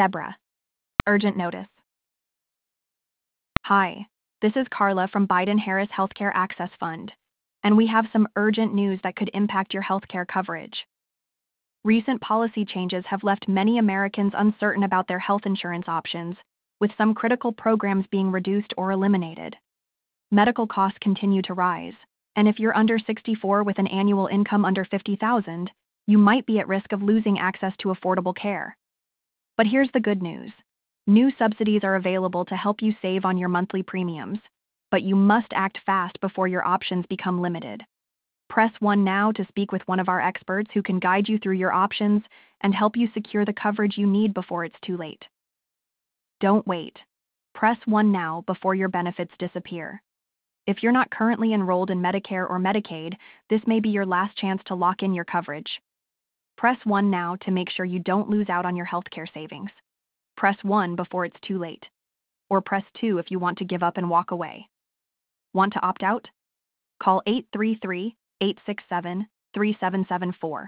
Zebra. Urgent notice. Hi, this is Carla from Biden Harris Healthcare Access Fund, and we have some urgent news that could impact your healthcare coverage. Recent policy changes have left many Americans uncertain about their health insurance options, with some critical programs being reduced or eliminated. Medical costs continue to rise, and if you're under 64 with an annual income under 50,000, you might be at risk of losing access to affordable care. But here's the good news. New subsidies are available to help you save on your monthly premiums, but you must act fast before your options become limited. Press 1 now to speak with one of our experts who can guide you through your options and help you secure the coverage you need before it's too late. Don't wait. Press 1 now before your benefits disappear. If you're not currently enrolled in Medicare or Medicaid, this may be your last chance to lock in your coverage. Press 1 now to make sure you don't lose out on your healthcare savings. Press 1 before it's too late. Or press 2 if you want to give up and walk away. Want to opt out? Call 833-867-3774